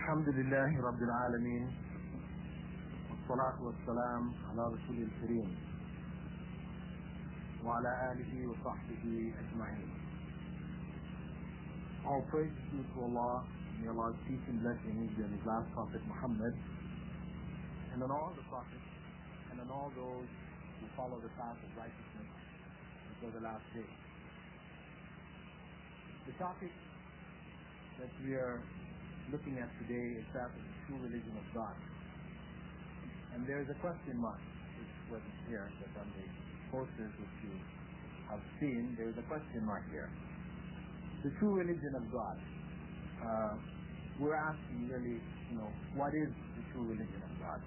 الحمد لله رب العالمين والصلاة والسلام على رسول الكريم وعلى آله وصحبه أجمعين. All praise be to Allah, may Allah's peace and blessings be on His last Prophet Muhammad, and on all the prophets, and on all those who follow the path of righteousness until the last day. The topic that we are looking at today is that of the true religion of God. And there is a question mark, which wasn't here, but on the posters which you have seen, there is a question mark here. The true religion of God. We're asking really, what is the true religion of God?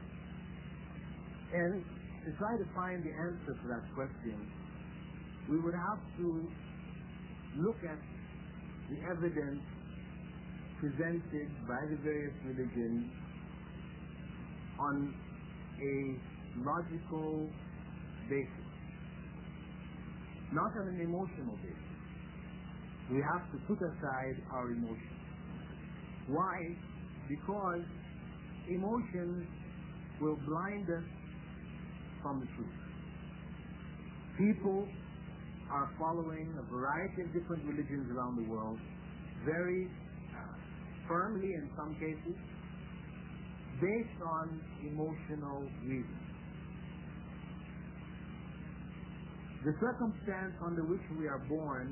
And to try to find the answer to that question, we would have to look at the evidence presented by the various religions on a logical basis, not on an emotional basis. We have to put aside our emotions. Why? Because emotions will blind us from the truth. People are following a variety of different religions around the world very firmly in some cases, based on emotional reasons. The circumstance under which we are born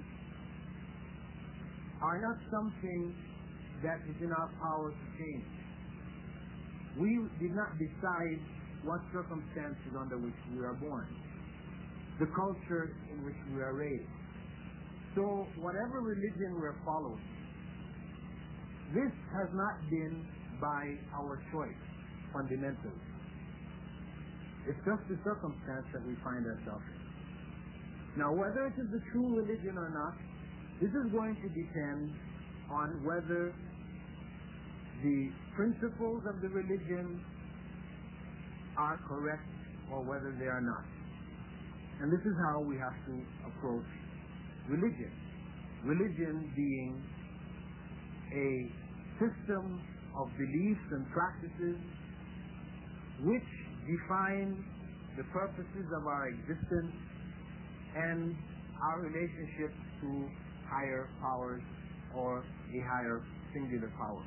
are not something that is in our power to change. We did not decide what circumstances under which we are born, the culture in which we are raised. So whatever religion we are following, this has not been by our choice, fundamentally. It's just the circumstance that we find ourselves in. Now, whether it is the true religion or not, this is going to depend on whether the principles of the religion are correct or whether they are not. And this is how we have to approach religion. Religion being a system of beliefs and practices which define the purposes of our existence and our relationship to higher powers or a higher singular power.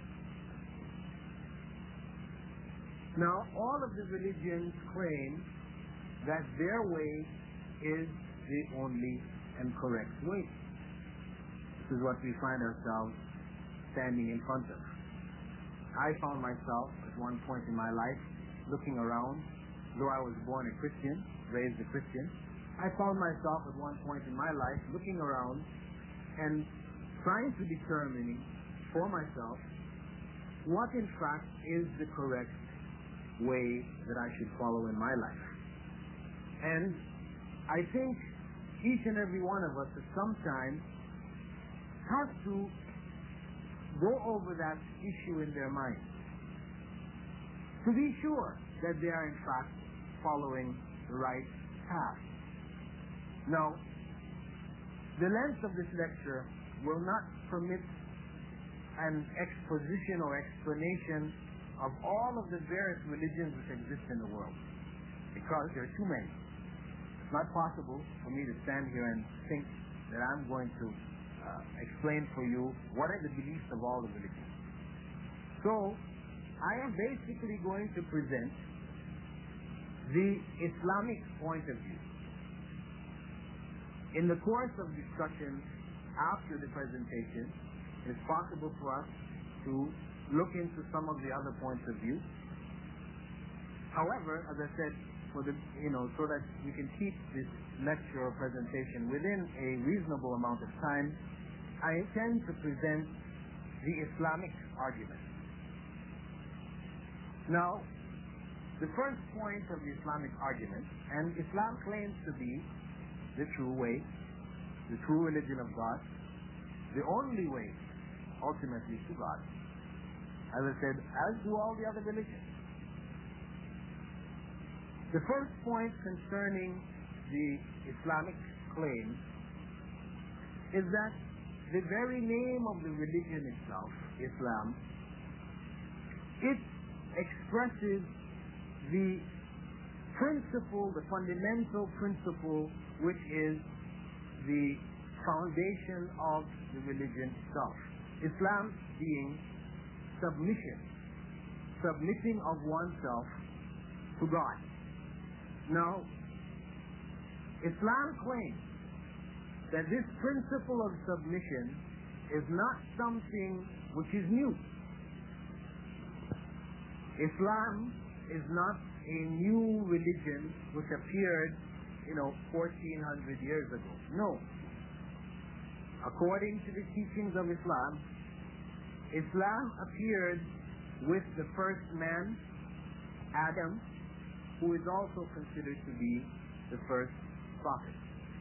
Now, all of the religions claim that their way is the only and correct way. This is what we find ourselves standing in front of. I found myself at one point in my life looking around, though I was born a Christian, raised a Christian, I found myself at one point in my life looking around and trying to determine for myself what in fact is the correct way that I should follow in my life. And I think each and every one of us at some time has to go over that issue in their mind to be sure that they are in fact following the right path. Now, the length of this lecture will not permit an exposition or explanation of all of the various religions which exist in the world, because there are too many. It's not possible for me to stand here and think that I'm going to explain for you what are the beliefs of all the religions. So, I am basically going to present the Islamic point of view. In the course of discussion after the presentation, it's possible for us to look into some of the other points of view. However, as I said, so that we can keep this lecture or presentation within a reasonable amount of time, I intend to present the Islamic argument. Now, the first point of the Islamic argument, and Islam claims to be the true way, the true religion of God, the only way, ultimately, to God. As I said, as do all the other religions. The first point concerning the Islamic claim is that the very name of the religion itself, Islam, It expresses the principle, the fundamental principle, which is the foundation of the religion itself. Islam being submitting of oneself to God. Now, Islam claims that this principle of submission is not something which is new. Islam is not a new religion which appeared, 1400 years ago. No. According to the teachings of Islam, Islam appeared with the first man, Adam, who is also considered to be the first prophet.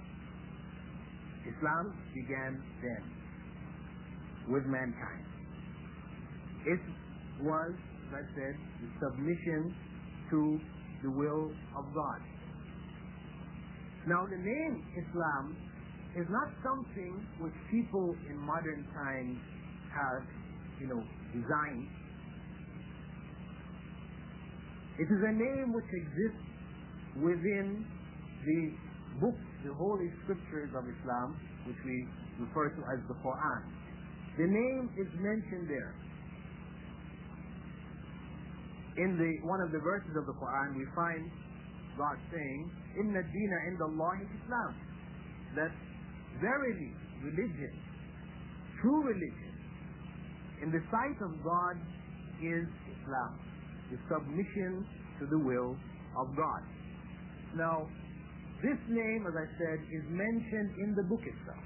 Islam began then with mankind. It was, as I said, the submission to the will of God. Now, the name Islam is not something which people in modern times have, designed. It is a name which exists within the book, the Holy Scriptures of Islam, which we refer to as the Quran. The name is mentioned there. In one of the verses of the Quran, we find God saying, "Inna ad-dina inda Allahi Islam," that verily religion, true religion, in the sight of God is Islam, the submission to the will of God. Now, this name, as I said, is mentioned in the book itself.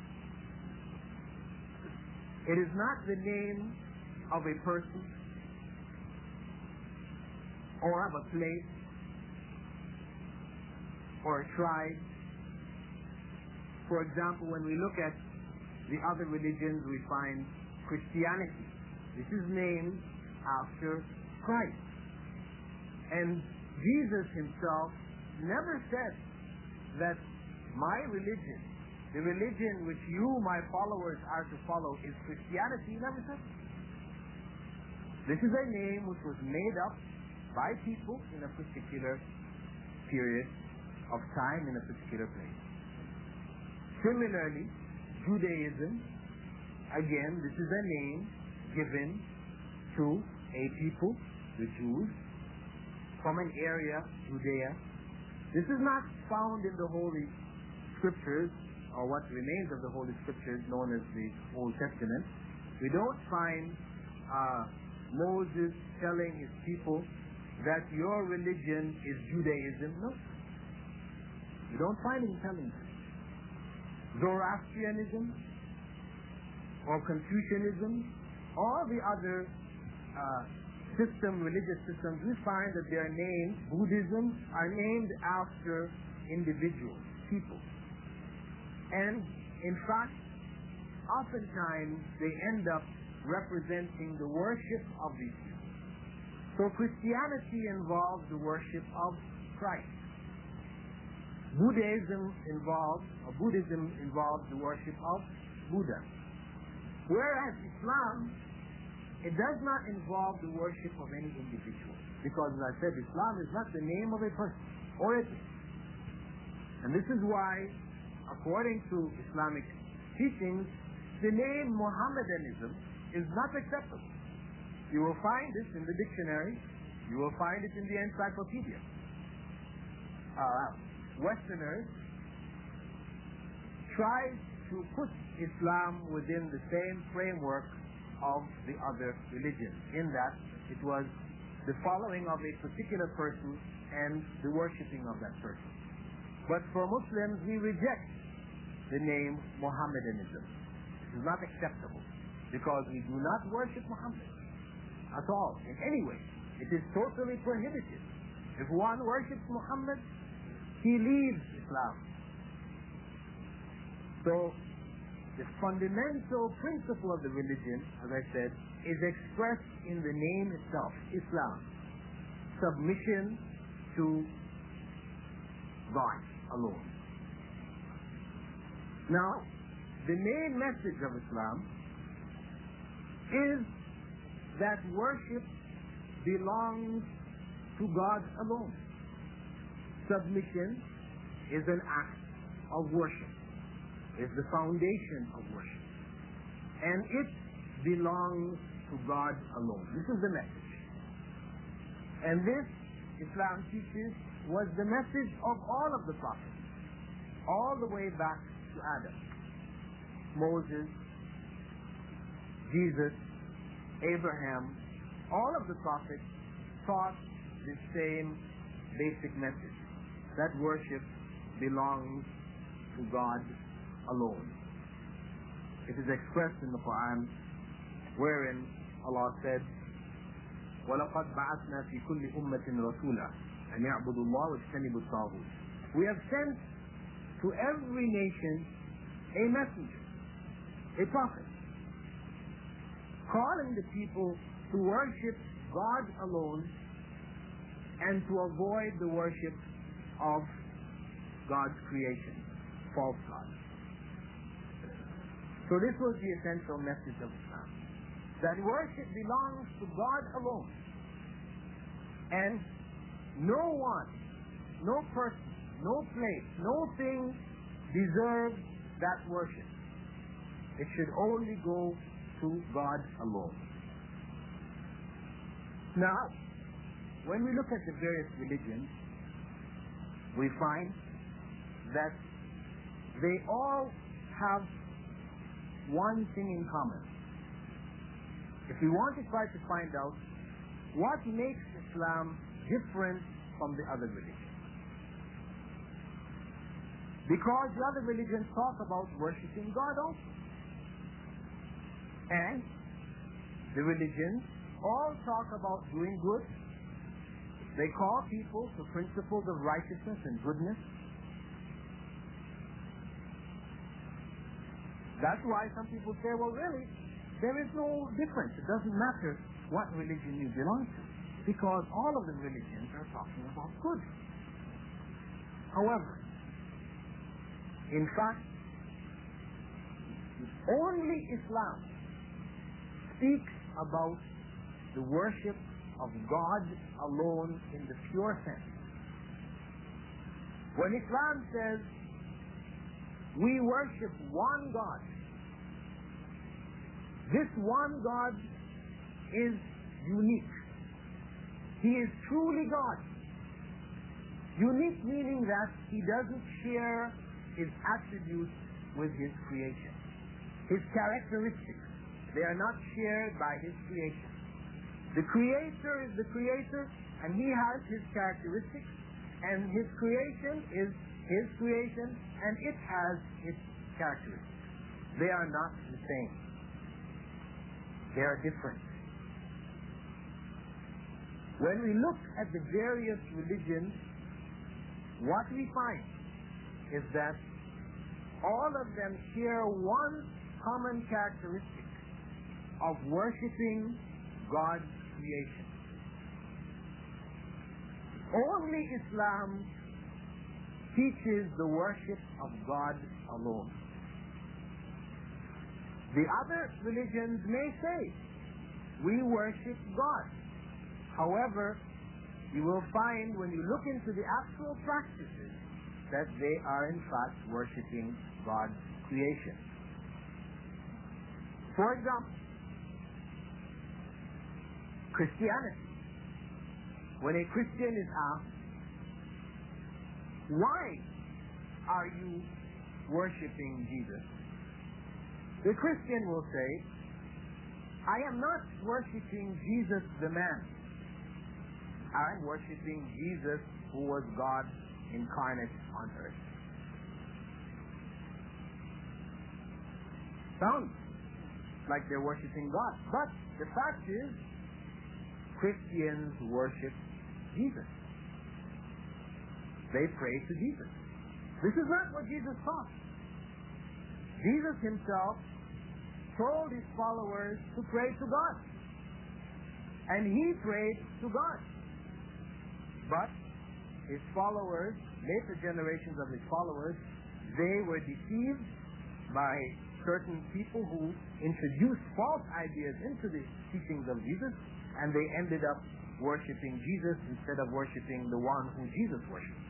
It is not the name of a person or of a place or a tribe. For example, when we look at the other religions, we find Christianity. This is named after Christ. And Jesus himself never said that my religion, the religion which you, my followers, are to follow, is Christianity. He never said that. This is a name which was made up by people in a particular period of time in a particular place. Similarly, Judaism, again, this is a name given to a people, the Jews, from an area, Judea. This is not found in the Holy Scriptures, or what remains of the Holy Scriptures, known as the Old Testament. We don't find Moses telling his people that your religion is Judaism. No. You don't find him telling them. Zoroastrianism or Confucianism, all the other religious systems, we find that their names, Buddhism, are named after individuals, people. And in fact, oftentimes they end up representing the worship of these people. So Christianity involves the worship of Christ. Buddhism involves the worship of Buddha. Whereas Islam, it does not involve the worship of any individual. Because, as I said, Islam is not the name of a person or a thing. And this is why, according to Islamic teachings, the name Mohammedanism is not acceptable. You will find this in the dictionary. You will find it in the encyclopedia. Westerners try to put Islam within the same framework of the other religions, in that it was the following of a particular person and the worshipping of that person. But for Muslims, we reject the name Mohammedanism. It is not acceptable because we do not worship Muhammad at all, in any way. It is totally prohibited. If one worships Muhammad, he leaves Islam. So, the fundamental principle of the religion, as I said, is expressed in the name itself, Islam. Submission to God alone. Now, the main message of Islam is that worship belongs to God alone. Submission is an act of worship. It's the foundation of worship. And it belongs to God alone. This is the message. And this, Islam teaches, was the message of all of the prophets, all the way back to Adam, Moses, Jesus, Abraham. All of the prophets taught the same basic message, that worship belongs to God alone. It is expressed in the Quran, wherein Allah said, وَلَقَدْ بَعَثْنَا فِي كُلِّ أُمَّةٍ رَسُولًا أَنْ يَعْبُدُوا اللَّهَ وَاجْتَنِبُوا الطَّاغُوتَ. We have sent to every nation a messenger, a prophet, calling the people to worship God alone and to avoid the worship of God's creation, false gods. So this was the essential message of Islam, that worship belongs to God alone. And no one, no person, no place, no thing deserves that worship. It should only go to God alone. Now, when we look at the various religions, we find that they all have one thing in common. If we want to try to find out what makes Islam different from the other religions, because the other religions talk about worshiping God also, and the religions all talk about doing good. They call people to principles of righteousness and goodness. That's why some people say, well, really, there is no difference. It doesn't matter what religion you belong to, because all of the religions are talking about good. However, in fact, only Islam speaks about the worship of God alone in the pure sense. When Islam says we worship one God, this one God is unique. He is truly God. Unique meaning that he doesn't share his attributes with his creation. His characteristics, they are not shared by his creation. The Creator is the Creator, and he has his characteristics, and his creation is his creation, and it has its characteristics. They are not the same. They are different. When we look at the various religions, what we find is that all of them share one common characteristic of worshiping God's creation. Only Islam teaches the worship of God alone. The other religions may say, we worship God. However, you will find when you look into the actual practices that they are in fact worshiping God's creation. For example, Christianity. When a Christian is asked, why are you worshiping Jesus? The Christian will say, I am not worshiping Jesus the man. I am worshiping Jesus who was God incarnate on earth. Sounds like they're worshiping God. But the fact is, Christians worship Jesus. They pray to Jesus. This is not what Jesus taught. Jesus himself told his followers to pray to God. And he prayed to God. But his followers, later generations of his followers, they were deceived by certain people who introduced false ideas into the teachings of Jesus, and they ended up worshipping Jesus instead of worshipping the one who Jesus worshipped.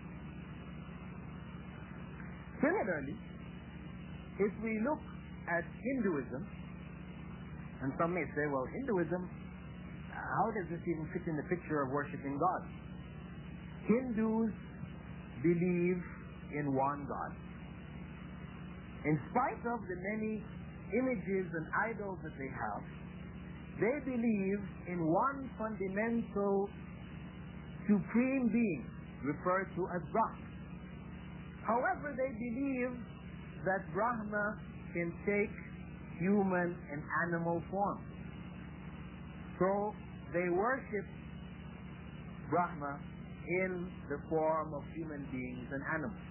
Similarly, if we look at Hinduism, and some may say, well, Hinduism, how does this even fit in the picture of worshipping God? Hindus believe in one God. In spite of the many images and idols that they have, they believe in one fundamental supreme being referred to as Brahma. However, they believe that Brahma can take human and animal form. So they worship Brahma in the form of human beings and animals.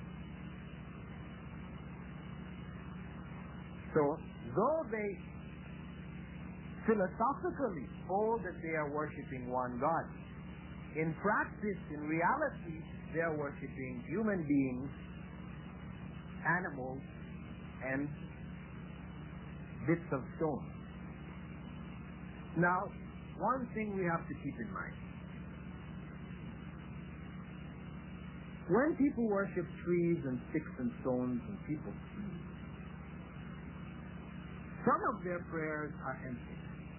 So, though they philosophically hold that they are worshipping one God, in practice, in reality, they are worshipping human beings, animals, and bits of stone. Now, one thing we have to keep in mind. When people worship trees and sticks and stones and people, some of their prayers are empty.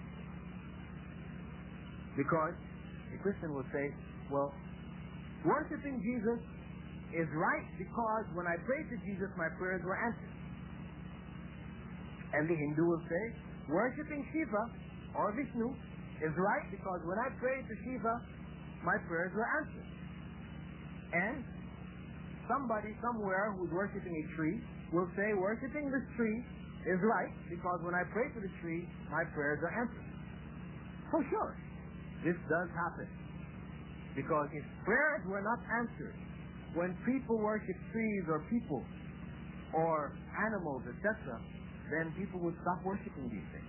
Because a Christian will say, well, worshiping Jesus is right because when I pray to Jesus, my prayers were answered. And the Hindu will say, worshipping Shiva or Vishnu is right because when I pray to Shiva, my prayers were answered. And somebody somewhere who's worshipping a tree will say, worshipping this tree is right because when I pray to the tree, my prayers are answered. For sure, this does happen. Because if prayers were not answered, when people worship trees or people or animals, etc., then people would stop worshiping these things.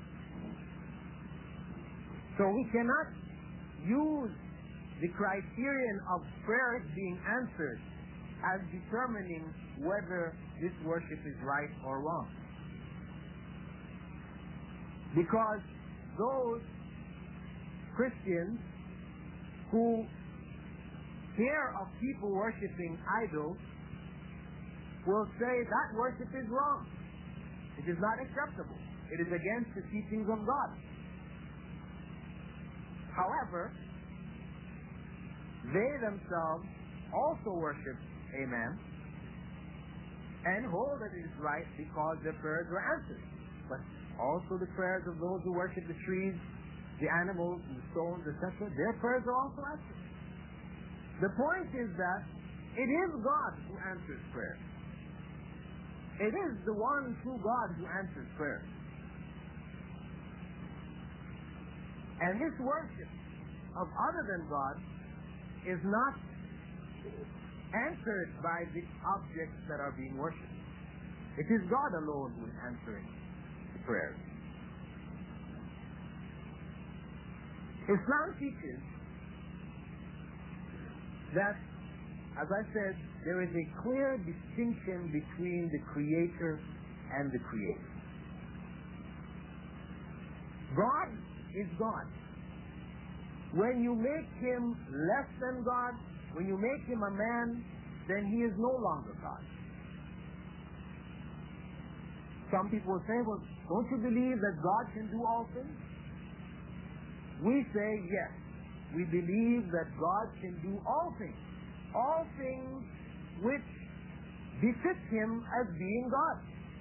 So we cannot use the criterion of prayers being answered as determining whether this worship is right or wrong. Because those Christians who hear of people worshiping idols will say that worship is wrong. It is not acceptable. It is against the teachings of God. However, they themselves also worship a man and hold that it is right because their prayers were answered. But also the prayers of those who worship the trees, the animals, the stones, etc., their prayers are also answered. The point is that it is God who answers prayer. It is the one true God who answers prayer. And this worship of other than God is not answered by the objects that are being worshipped. It is God alone who is answering the prayers. Islam teaches that, as I said, there is a clear distinction between the Creator and the created. God is God. When you make Him less than God, when you make Him a man, then He is no longer God. Some people will say, well, don't you believe that God can do all things? We say yes. We believe that God can do all things which befit Him as being God.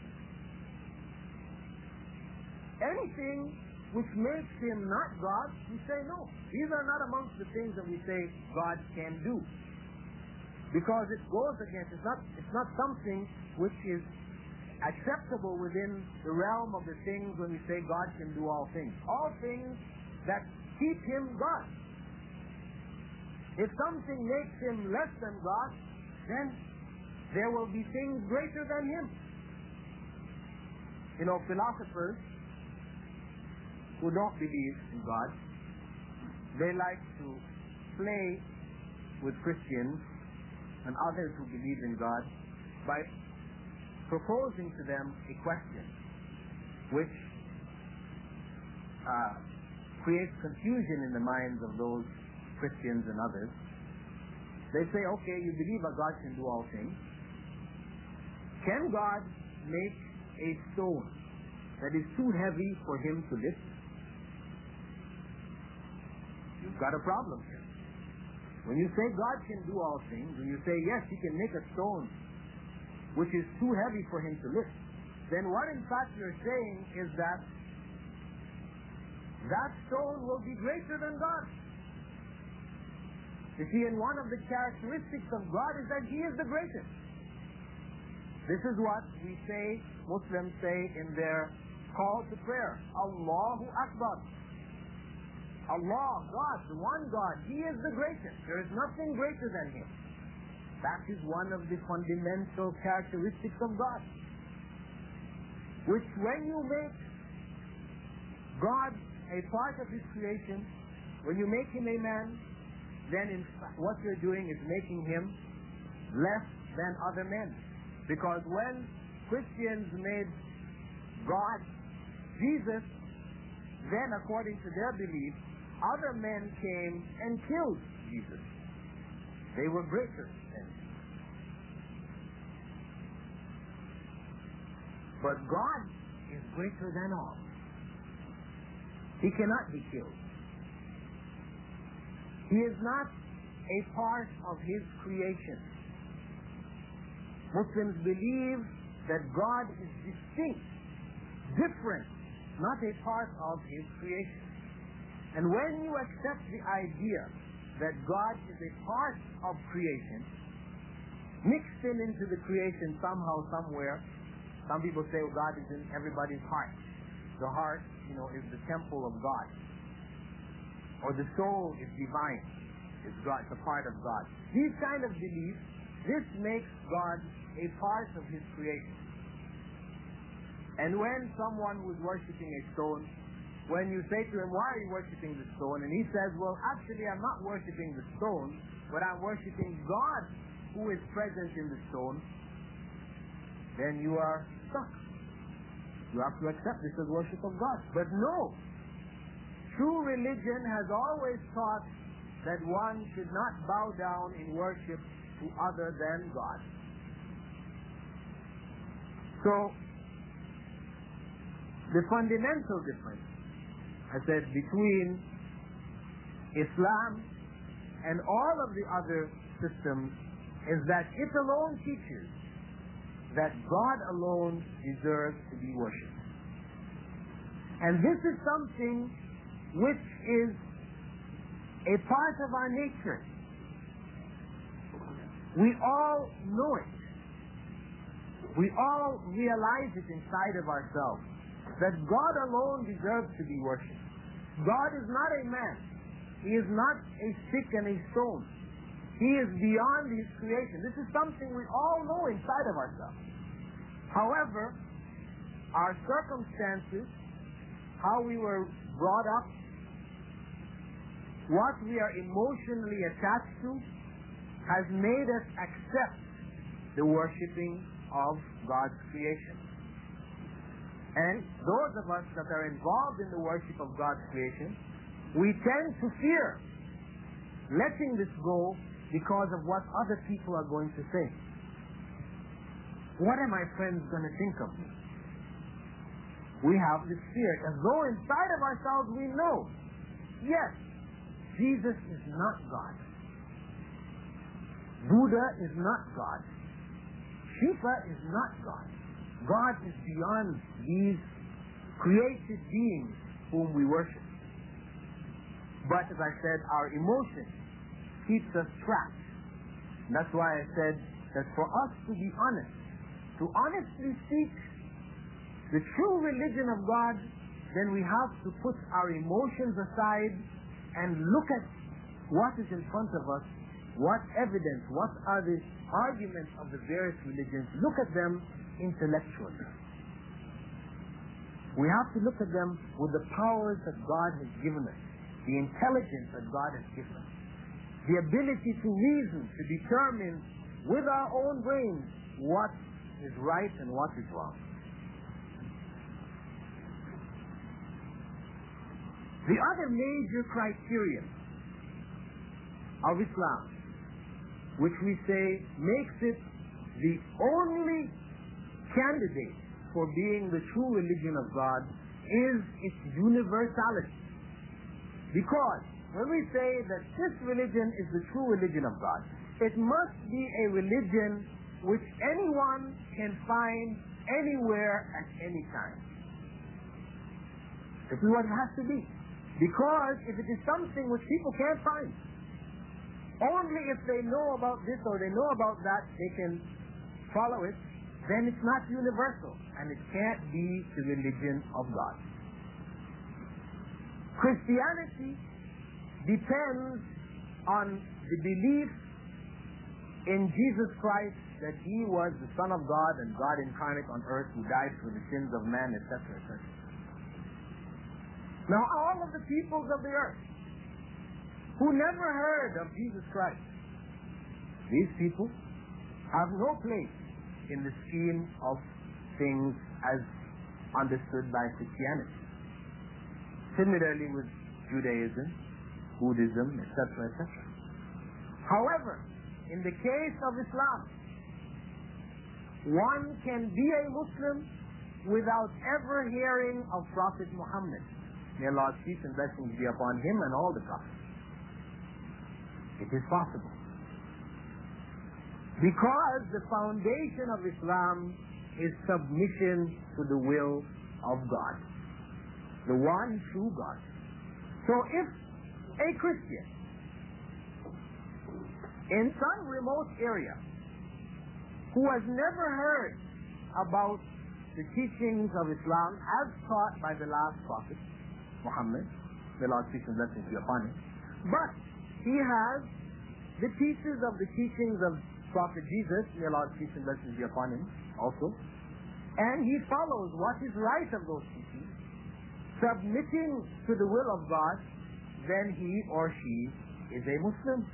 Anything which makes Him not God, we say no. These are not amongst the things that we say God can do. Because it goes against, it's not something which is acceptable within the realm of the things when we say God can do all things. All things that keep Him God. If something makes Him less than God, then there will be things greater than Him. You know, philosophers who don't believe in God, they like to play with Christians and others who believe in God by proposing to them a question which creates confusion in the minds of those Christians and others, they say, okay, you believe that God can do all things. Can God make a stone that is too heavy for him to lift? You've got a problem here. When you say God can do all things, when you say, yes, he can make a stone which is too heavy for him to lift, then what in fact you're saying is that that stone will be greater than God. You see, and one of the characteristics of God is that he is the greatest. This is what we say, Muslims say in their call to prayer, Allahu Akbar. Allah, God, the one God, he is the greatest. There is nothing greater than him. That is one of the fundamental characteristics of God. Which when you make God a part of his creation, when you make him a man, then in fact what you're doing is making him less than other men. Because when Christians made God Jesus, then according to their belief, other men came and killed Jesus. They were greater than him. But God is greater than all. He cannot be killed. He is not a part of his creation. Muslims believe that God is distinct, different, not a part of his creation. And when you accept the idea that God is a part of creation, mixed into the creation somehow, somewhere, some people say, well, God is in everybody's heart. The heart, is the temple of God. Or the soul is divine. It's God, it's a part of God. These kind of beliefs, this makes God a part of his creation. And when someone who is worshipping a stone, when you say to him, why are you worshipping the stone? And he says, well, actually I'm not worshipping the stone, but I'm worshipping God who is present in the stone, then you are stuck. You have to accept this as worship of God. But no, true religion has always taught that one should not bow down in worship to other than God. So, the fundamental difference, I said, between Islam and all of the other systems is that it alone teaches that God alone deserves to be worshipped. And this is something which is a part of our nature. We all know it. We all realize it inside of ourselves, that God alone deserves to be worshipped. God is not a man. He is not a stick and a stone. He is beyond his creation. This is something we all know inside of ourselves. However, our circumstances, how we were brought up, what we are emotionally attached to, has made us accept the worshipping of God's creation. And those of us that are involved in the worship of God's creation, we tend to fear letting this go because of what other people are going to say. What are my friends going to think of me? We have this fear, as though inside of ourselves we know, yes, Jesus is not God. Buddha is not God. Shiva is not God. God is beyond these created beings whom we worship. But as I said, our emotion keeps us trapped. And that's why I said that for us to be honest, to honestly seek the true religion of God, then we have to put our emotions aside and look at what is in front of us, what evidence, what are the arguments of the various religions. Look at them intellectually. We have to look at them with the powers that God has given us, the intelligence that God has given us, the ability to reason, to determine with our own brains what is right and what is wrong. The other major criterion of Islam, which we say makes it the only candidate for being the true religion of God, is its universality. Because when we say that this religion is the true religion of God, it must be a religion which anyone can find anywhere at any time. This is what it has to be. Because if it is something which people can't find, only if they know about this or they know about that, they can follow it, then it's not universal, and it can't be the religion of God. Christianity depends on the belief in Jesus Christ, that He was the Son of God and God incarnate on earth who died for the sins of man, etc., etc. Now, all of the peoples of the earth who never heard of Jesus Christ, these people have no place in the scheme of things as understood by Christianity. Similarly with Judaism, Buddhism, etc., etc. However, in the case of Islam, one can be a Muslim without ever hearing of Prophet Muhammad. May Allah's peace and blessings be upon him and all the prophets. It is possible. Because the foundation of Islam is submission to the will of God, the one true God. So if a Christian in some remote area who has never heard about the teachings of Islam as taught by the last prophet, Muhammad, may Allah's peace and blessings be upon him, but he has the teachings of the teachings of Prophet Jesus, may Allah's peace and blessings be upon him also, and he follows what is right of those teachings, submitting to the will of God, then he or she is a Muslim.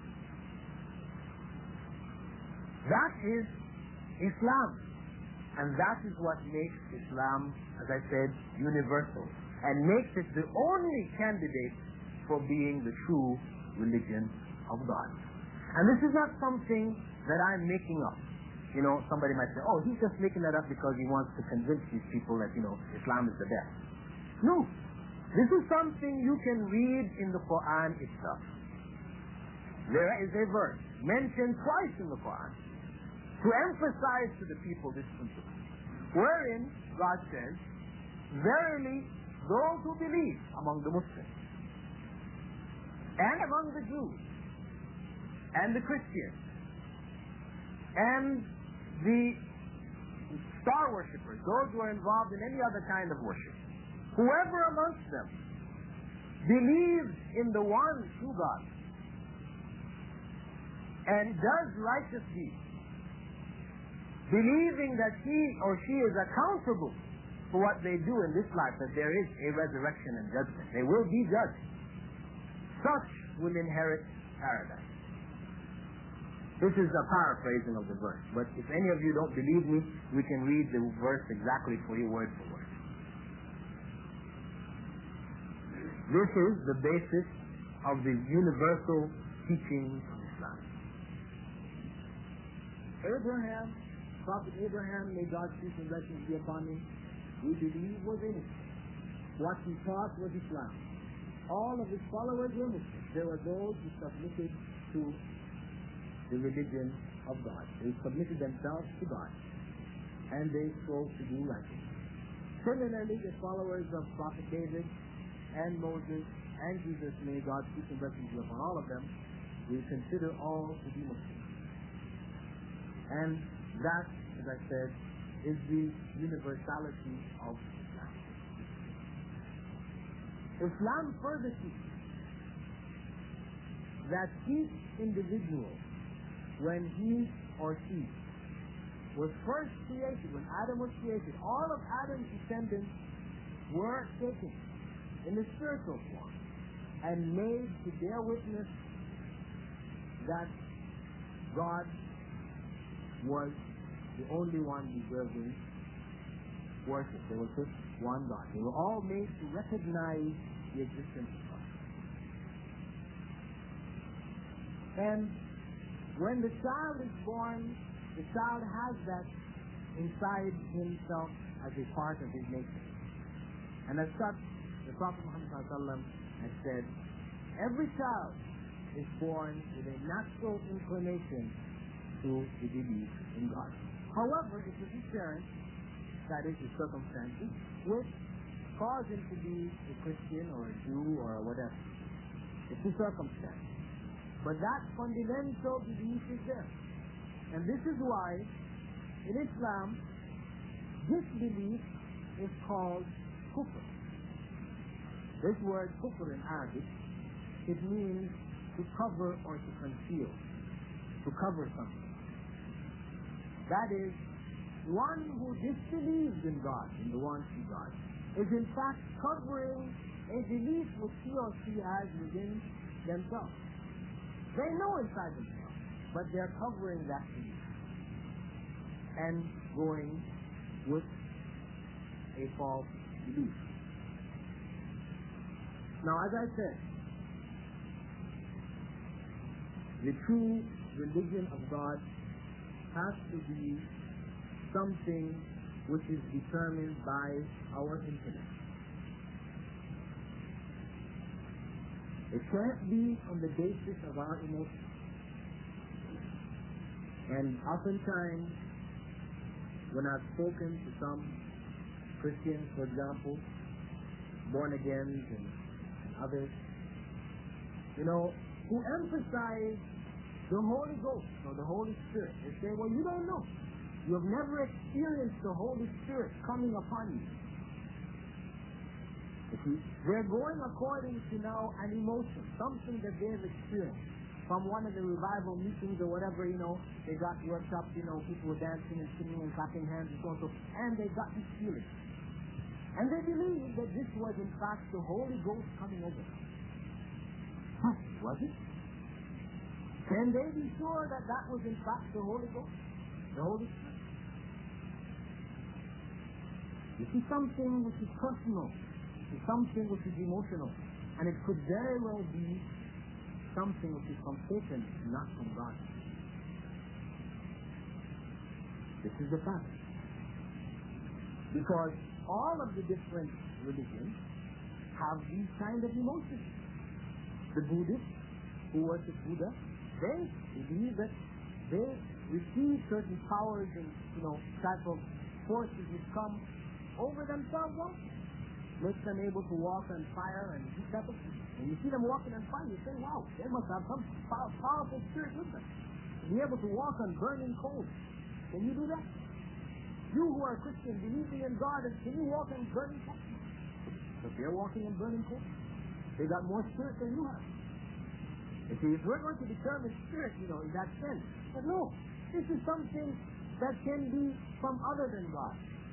That is Islam. And that is what makes Islam, as I said, universal, and makes it the only candidate for being the true religion of God. And this is not something that I'm making up. You know, somebody might say, oh, he's just making that up because he wants to convince these people that, Islam is the best. No. This is something you can read in the Quran itself. There is a verse mentioned twice in the Quran to emphasize to the people this principle, wherein God says, verily, those who believe among the Muslims and among the Jews and the Christians and the star worshippers, those who are involved in any other kind of worship, whoever amongst them believes in the one true God and does righteous deeds, believing that he or she is accountable for what they do in this life, that there is a resurrection and judgment. They will be judged. Such will inherit paradise. This is a paraphrasing of the verse, but if any of you don't believe me, we can read the verse exactly for you, word for word. This is the basis of the universal teachings of Islam. Prophet Abraham, may God's peace and blessings be upon him, we believe was innocent. What he taught was Islam. All of his followers were Muslims. There were those who submitted to the religion of God. They submitted themselves to God, and they strove to do righteousness. Similarly, the followers of Prophet David and Moses and Jesus, may God's peace and blessings be upon all of them, we consider all to be Muslims. And that, as I said, is the universality of Islam. Islam further teaches that each individual, when he or she was first created, when Adam was created, all of Adam's descendants were taken in the spiritual form and made to bear witness that God was the only one deserving worship. They were just one God. They were all made to recognize the existence of God. And when the child is born, the child has that inside himself as a part of his nature. And as such, the Prophet Muhammad ﷺ has said, every child is born with a natural inclination to the belief in God. However, it is his parents, that is his circumstances, which cause him to be a Christian or a Jew or whatever. It's his circumstance. But that fundamental belief is there. And this is why, in Islam, this belief is called kufr. This word kufr in Arabic, it means to cover or to conceal, to cover something. That is, one who disbelieves in God, in the one true God, is in fact covering a belief which he or she has within themselves. They know inside themselves, but they're covering that belief and going with a false belief. Now, as I said, the true religion of God has to be something which is determined by our intellect. It can't be on the basis of our emotions. And oftentimes, when I've spoken to some Christians, for example, born agains and others, who emphasize the Holy Ghost or the Holy Spirit, they say, well, you don't know. You have never experienced the Holy Spirit coming upon you. They're going according to now an emotion, something that they've experienced from one of the revival meetings or whatever, they got worked up, people were dancing and singing and clapping hands and so on, and they got this feeling. And they believed that this was in fact the Holy Ghost coming over them. Was it? Can they be sure that that was in fact the Holy Ghost? The Holy Spirit? This is something which is personal. It's something which is emotional. And it could very well be something which is from Satan, not from God. This is the fact. Because all of the different religions have these kind of emotions. The Buddhists, who worship Buddha, they believe that they receive certain powers and, type of forces which come over themselves also. Makes them able to walk on fire and these type of things. When you see them walking on fire, you say, wow, they must have some powerful spirit with them. To be able to walk on burning coals. Can you do that? You who are Christian, believing in God, can you walk on burning coals? If they're walking on burning coals, they got more spirit than you have. You see, if we're going to determine spirit, in that sense, but no, this is something that can be from other than God.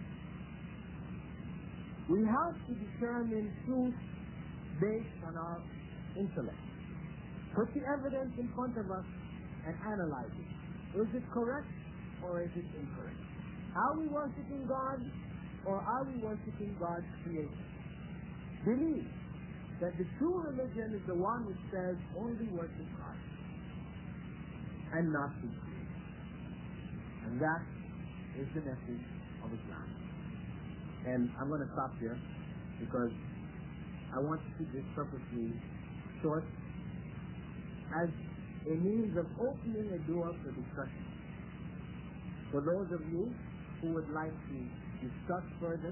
We have to determine truth based on our intellect. Put the evidence in front of us and analyze it. Is it correct or is it incorrect? Are we worshiping God or are we worshiping God's creation? Believe that the true religion is the one which says only worship God and not His creation. And that is the message of Islam. And I'm going to stop here because I want to keep this purposely short as a means of opening a door for discussion. For those of you who would like to discuss further,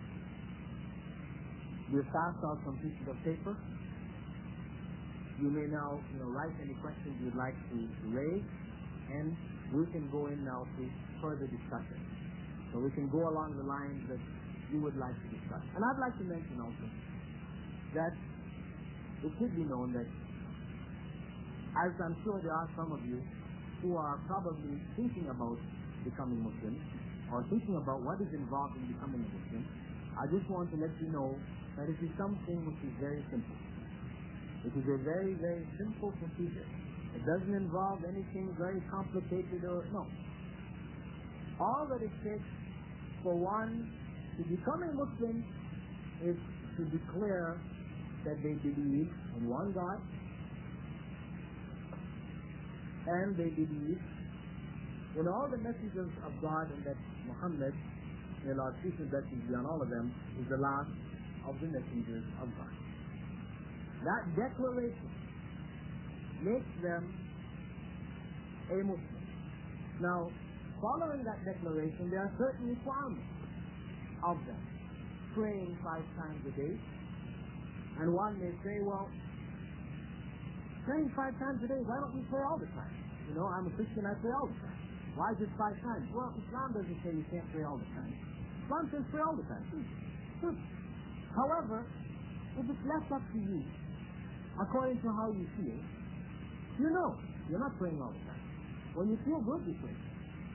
we'll pass out some pieces of paper. You may now write any questions you'd like to raise, and we can go in now to further discussion. So we can go along the lines that you would like to discuss. And I'd like to mention also that it should be known that, as I'm sure there are some of you who are probably thinking about becoming Muslim or thinking about what is involved in becoming a Muslim, I just want to let you know that it is something which is very simple. It is a very, very simple procedure. It doesn't involve anything very complicated or no. All that it takes for one to become a Muslim is to declare that they believe in one God, And they believe in all the messengers of God, and that Muhammad, may Allah's peace and blessings be on all of them, is the last of the messengers of God. That declaration makes them a Muslim. Now, following that declaration, there are certain requirements of them. Praying 5 times a day. And one may say, well, praying 5 times a day, why don't we pray all the time? You know, I'm a Christian, I pray all the time. Why just 5 times? Well, Islam doesn't say you can't pray all the time. Islam says pray all the time. However, if it's left up to you, according to how you feel, you know you're not praying all the time. When you feel good, you pray.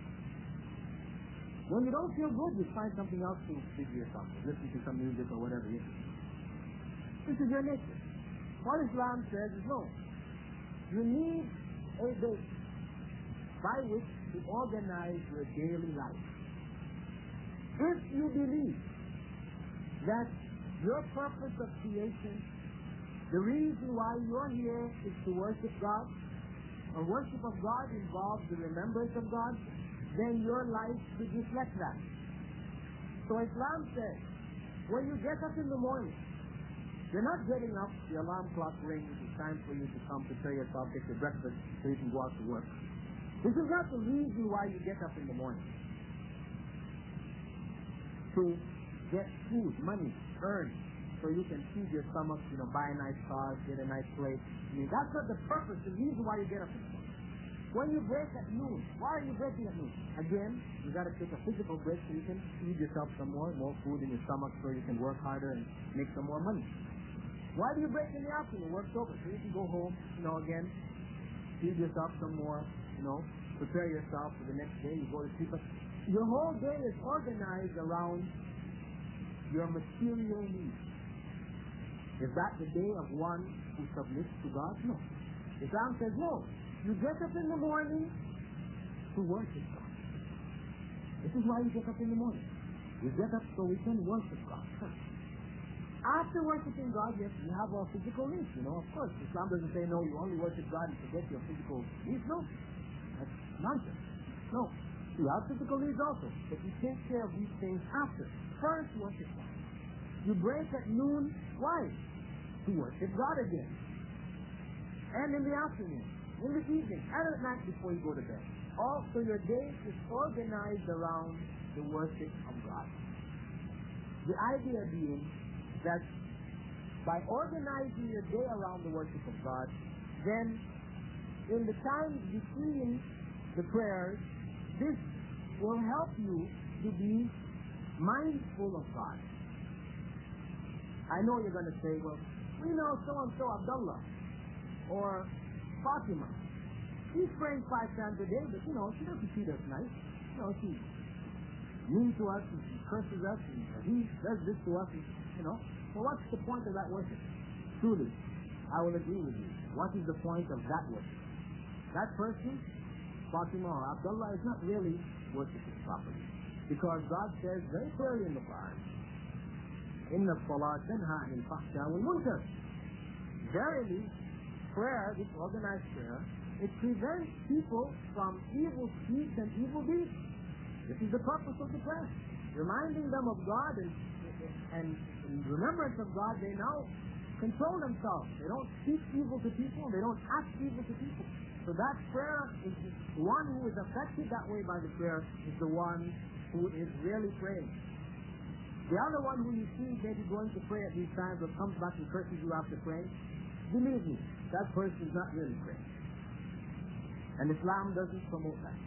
When you don't feel good, you find something else to busy yourself with. Listen to some music or whatever it is. This is your nature. What Islam says is no. You need a base by which to organize your daily life. If you believe that your purpose of creation, the reason why you're here is to worship God, or worship of God involves the remembrance of God, then your life should reflect that. So Islam says, when you get up in the morning, you're not getting up, the alarm clock rings, it's time for you to come prepare yourself, get your breakfast so you can go out to work. This is not the reason why you get up in the morning. To get food, money, earn, so you can feed your stomach, you know, buy a nice car, get a nice place. I mean, that's not the purpose, the reason why you get up in the morning. When you break at noon, why are you breaking at noon? Again, you got to take a physical break so you can feed yourself some more food in your stomach so you can work harder and make some more money. Why do you break in the afternoon? Work's over, so you can go home, you know, again, feed yourself some more, you know, prepare yourself for the next day, you go to sleep. But your whole day is organized around your material needs. Is that the day of one who submits to God? No. Islam says no. You get up in the morning to worship God. This is why you get up in the morning. You get up so we can worship God. After worshiping God, yes, you have our physical needs, you know, of course. Islam doesn't say, no, you only worship God and forget your physical needs. No. That's nonsense. No. You have physical needs also, but you take care of these things after. First, worship God. You break at noon. Why? To worship God again. And in the afternoon, in the evening, and at night before you go to bed. Also, your day is organized around the worship of God. The idea being that by organizing your day around the worship of God, then in the times between the prayers, this will help you to be mindful of God. I know you're going to say, well, we know so-and-so Abdullah or Fatima. She's praying 5 times a day, but you know, she doesn't treat us nice. You know, she's mean to us, and she curses us, and he does this to us, and, you know. So what's the point of that worship? Truly, I will agree with you. What is the point of that worship? That person, Fatima or Abdullah, is not really worshiping properly. Because God says very clearly in the Quran, Inna as-salat tanha 'anil fahsha wal munkar. Verily, prayer, this organized prayer, it prevents people from evil speech and evil deeds. This is the purpose of the prayer. Reminding them of God and in remembrance of God, they now control themselves. They don't speak evil to people. They don't act evil to people. So that prayer is the one who is affected that way by the prayer is the one who is really praying. The other one who you see maybe going to pray at these times or comes back and curses you after praying, believe me, that person is not really praying. And Islam doesn't promote that.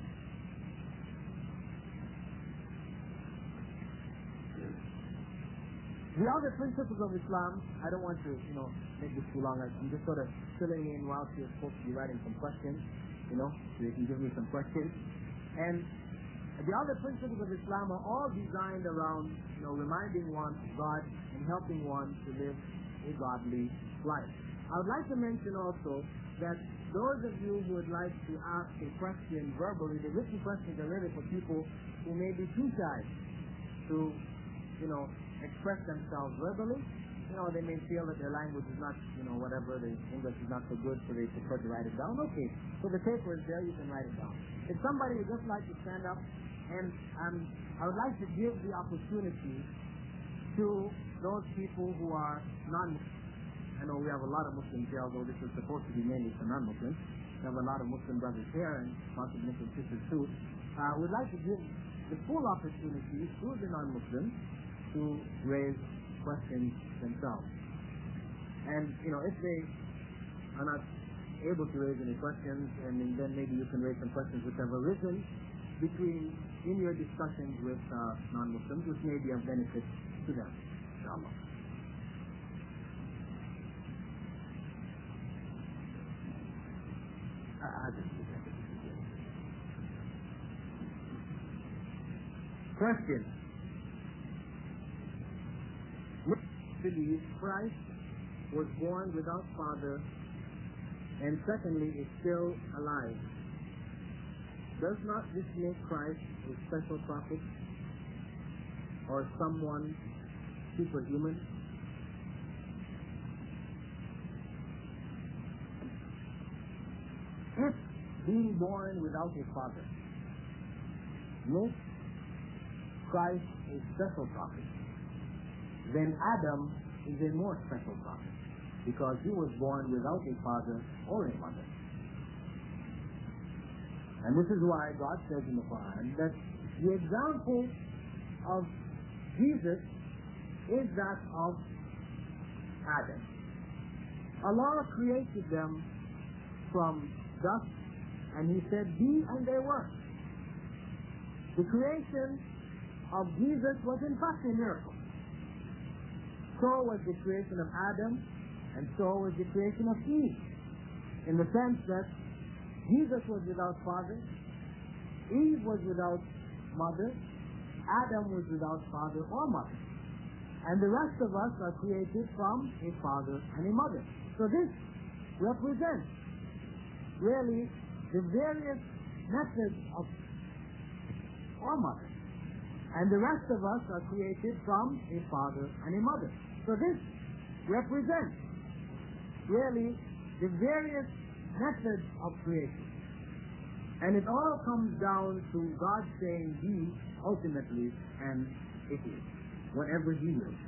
The other principles of Islam, I don't want to, make this too long. I'm just sort of filling in whilst you're supposed to be writing some questions, so you can give me some questions. And the other principles of Islam are all designed around, reminding one of God and helping one to live a godly life. I would like to mention also that those of you who would like to ask a question verbally, the written questions are really for people who may be too shy to, express themselves verbally. they may feel that their language is not, whatever, the English is not so good, so they prefer to write it down. Okay, so the paper is there, you can write it down. If somebody would just like to stand up, and I would like to give the opportunity to those people who are non-Muslims. I know we have a lot of Muslims here, although this is supposed to be mainly for non-Muslims. We have a lot of Muslim brothers here and lots of Muslim sisters too. We'd like to give the full opportunity to the non-Muslims to raise questions themselves. And, if they are not able to raise any questions, and then maybe you can raise some questions which have arisen in your discussions with non-Muslims, which may be of benefit to them, inshallah. Question. Believe Christ was born without father, and secondly is still alive. Does not this make Christ a special prophet or someone superhuman? If being born without a father makes Christ a special prophet, then Adam is a more special prophet, because he was born without a father or a mother. And this is why God says in the Quran that the example of Jesus is that of Adam. Allah created them from dust, and he said, be, and they were. The creation of Jesus was in fact a miracle. So was the creation of Adam, and so was the creation of Eve, in the sense that Jesus was without father, Eve was without mother, Adam was without father or mother. And the rest of us are created from a father and a mother. So this represents really the various methods of our mother. And the rest of us are created from a father and a mother. So this represents really the various methods of creation. And it all comes down to God saying be ultimately, and it is, whatever he wills.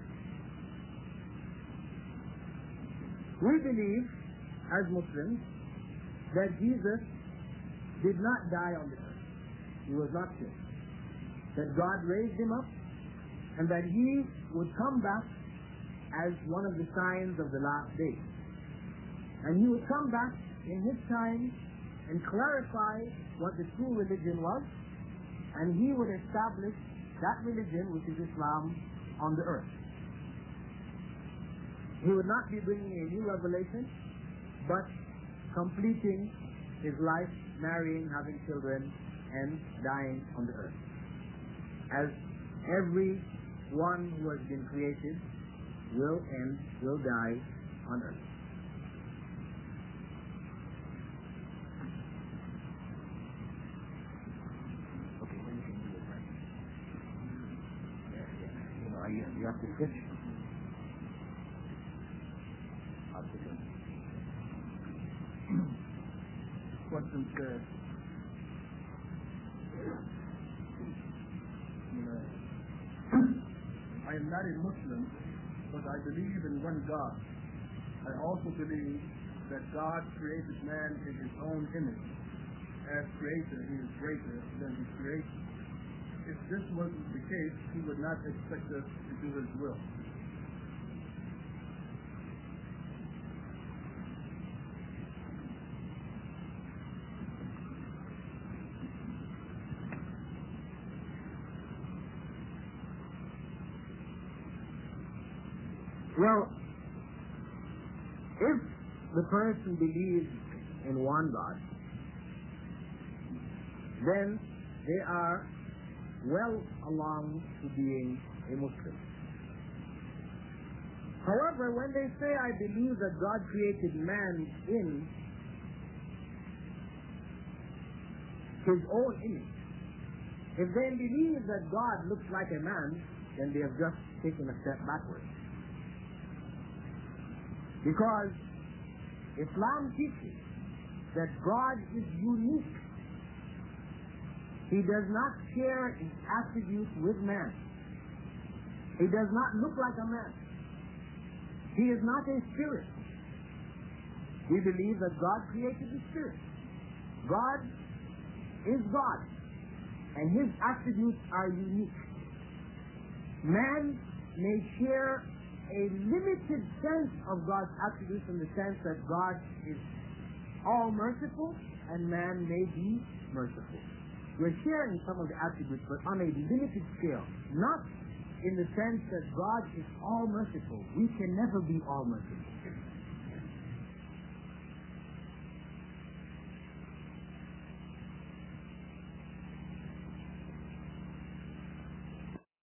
We believe, as Muslims, that Jesus did not die on the earth. He was not killed. That God raised him up, and that he would come back as one of the signs of the last days. And he would come back in his time and clarify what the true religion was, and he would establish that religion, which is Islam, on the earth. He would not be bringing a new revelation, but completing his life, marrying, having children, and dying on the earth. As every one who has been created will die on earth. Okay, then you can do it right. You have to switch. Question said, I am not a Muslim, but I believe in one God. I also believe that God created man in his own image. As creator, he is greater than his creation. If this wasn't the case, he would not expect us to do his will. Well, if the person believes in one God, then they are well along to being a Muslim. However, when they say, I believe that God created man in his own image, if they believe that God looks like a man, then they have just taken a step backwards. Because Islam teaches that God is unique. He does not share his attributes with man. He does not look like a man. He is not a spirit. We believe that God created the spirit. God is God, and his attributes are unique. Man may share a limited sense of God's attributes in the sense that God is all merciful and man may be merciful. We're sharing some of the attributes, but on a limited scale, not in the sense that God is all merciful. We can never be all merciful.